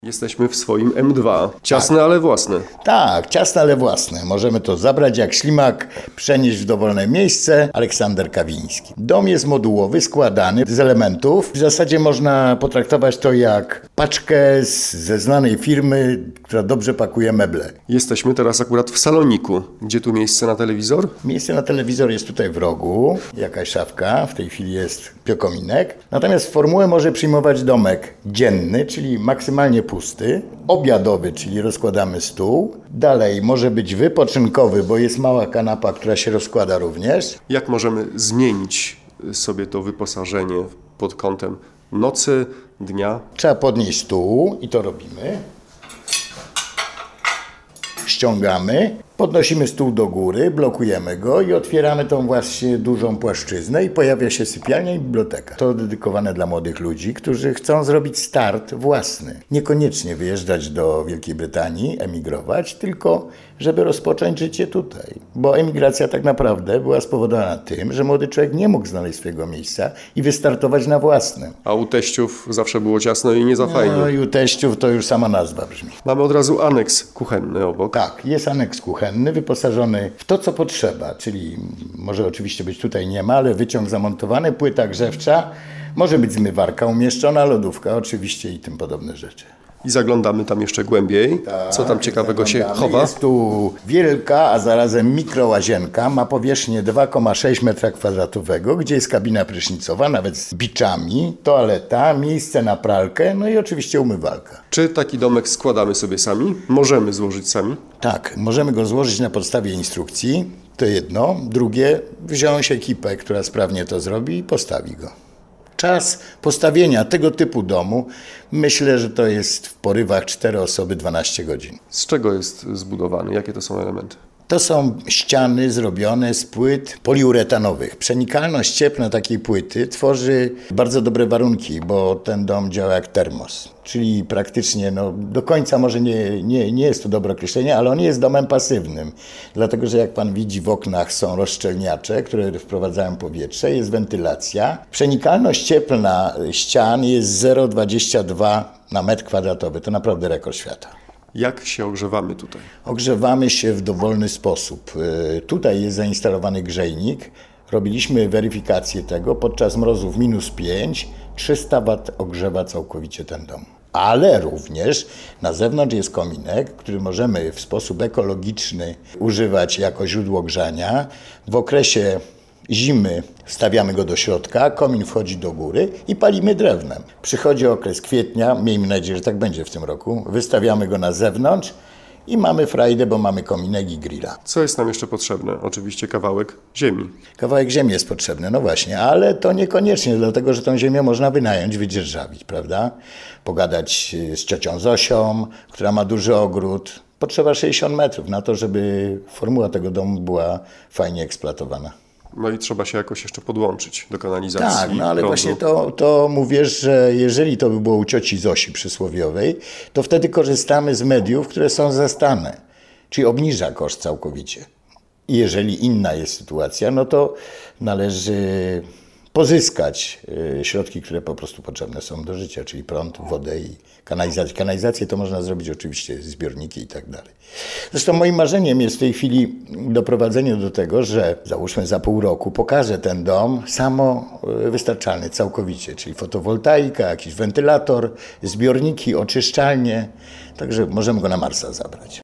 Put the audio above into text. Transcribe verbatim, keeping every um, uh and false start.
Jesteśmy w swoim M dwa. Ciasne, tak, ale własne. Tak, ciasne, ale własne. Możemy to zabrać jak ślimak, przenieść w dowolne miejsce. Aleksander Kawiński. Dom jest modułowy, składany z elementów. W zasadzie można potraktować to jak paczkę z, ze znanej firmy, która dobrze pakuje meble. Jesteśmy teraz akurat w saloniku. Gdzie tu miejsce na telewizor? Miejsce na telewizor jest tutaj w rogu. Jakaś szafka, w tej chwili jest piokominek. Natomiast formułę może przyjmować domek dzienny, czyli maksymalnie pusty, obiadowy, czyli rozkładamy stół. Dalej może być wypoczynkowy, bo jest mała kanapa, która się rozkłada również. Jak możemy zmienić sobie to wyposażenie pod kątem nocy, dnia? Trzeba podnieść stół i to robimy. Ściągamy, podnosimy stół do góry, blokujemy go i otwieramy tą właśnie dużą płaszczyznę i pojawia się sypialnia i biblioteka. To dedykowane dla młodych ludzi, którzy chcą zrobić start własny. Niekoniecznie wyjeżdżać do Wielkiej Brytanii, emigrować, tylko żeby rozpocząć życie tutaj. Bo emigracja tak naprawdę była spowodowana tym, że młody człowiek nie mógł znaleźć swojego miejsca i wystartować na własnym. A u teściów zawsze było ciasno i nie za fajnie. No i u teściów to już sama nazwa brzmi. Mamy od razu aneks kuchenny obok. Tak, jest aneks kuchenny, wyposażony w to, co potrzeba, czyli może oczywiście być tutaj nie ma, ale wyciąg zamontowany, płyta grzewcza, może być zmywarka umieszczona, lodówka oczywiście i tym podobne rzeczy. I zaglądamy tam jeszcze głębiej. Tak, co tam ciekawego się chowa? Jest tu wielka, a zarazem mikrołazienka. Ma powierzchnię dwa przecinek sześć metra kwadratowego, gdzie jest kabina prysznicowa, nawet z biczami, toaleta, miejsce na pralkę, no i oczywiście umywalka. Czy taki domek składamy sobie sami? Możemy złożyć sami? Tak, możemy go złożyć na podstawie instrukcji. To jedno. Drugie, wziąć ekipę, która sprawnie to zrobi i postawi go. Czas postawienia tego typu domu, myślę, że to jest w porywach cztery osoby, dwanaście godzin. Z czego jest zbudowany? Jakie to są elementy? To są ściany zrobione z płyt poliuretanowych. Przenikalność cieplna takiej płyty tworzy bardzo dobre warunki, bo ten dom działa jak termos. Czyli praktycznie, no, do końca może nie, nie, nie jest to dobre określenie, ale on jest domem pasywnym. Dlatego, że jak pan widzi, w oknach są rozszczelniacze, które wprowadzają powietrze, jest wentylacja. Przenikalność cieplna ścian jest zero przecinek dwadzieścia dwa na metr kwadratowy. To naprawdę rekord świata. Jak się ogrzewamy tutaj? Ogrzewamy się w dowolny sposób. Tutaj jest zainstalowany grzejnik. Robiliśmy weryfikację tego. Podczas mrozów minus pięć, trzysta watów ogrzewa całkowicie ten dom. Ale również na zewnątrz jest kominek, który możemy w sposób ekologiczny używać jako źródło grzania. W okresie zimy wstawiamy go do środka, komin wchodzi do góry i palimy drewnem. Przychodzi okres kwietnia, miejmy nadzieję, że tak będzie w tym roku, wystawiamy go na zewnątrz i mamy frajdę, bo mamy kominek i grilla. Co jest nam jeszcze potrzebne? Oczywiście kawałek ziemi. Kawałek ziemi jest potrzebny, no właśnie, ale to niekoniecznie, dlatego że tą ziemię można wynająć, wydzierżawić, prawda? Pogadać z ciocią Zosią, która ma duży ogród. Potrzeba sześćdziesiąt metrów na to, żeby formuła tego domu była fajnie eksploatowana. No i trzeba się jakoś jeszcze podłączyć do kanalizacji. Tak, no ale prądu. właśnie to, to mówię, że jeżeli to by było u cioci Zosi przysłowiowej, to wtedy korzystamy z mediów, które są zastane, czyli obniża koszt całkowicie. I jeżeli inna jest sytuacja, no to należy pozyskać środki, które po prostu potrzebne są do życia, czyli prąd, wodę i kanalizację. Kanalizację to można zrobić oczywiście, zbiorniki i tak dalej. Zresztą moim marzeniem jest w tej chwili doprowadzenie do tego, że załóżmy za pół roku pokażę ten dom samowystarczalny całkowicie, czyli fotowoltaika, jakiś wentylator, zbiorniki, oczyszczalnie, także możemy go na Marsa zabrać.